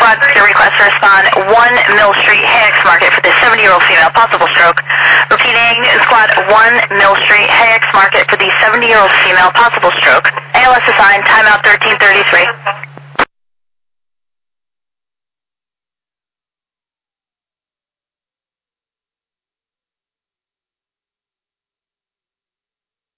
squad, your request to respond 1 Mill Street, Hayx Market for the 70-year-old female, possible stroke. Repeating, squad 1 Mill Street, Hayx Market for the 70-year-old female, possible stroke. ALS assigned, timeout 1333.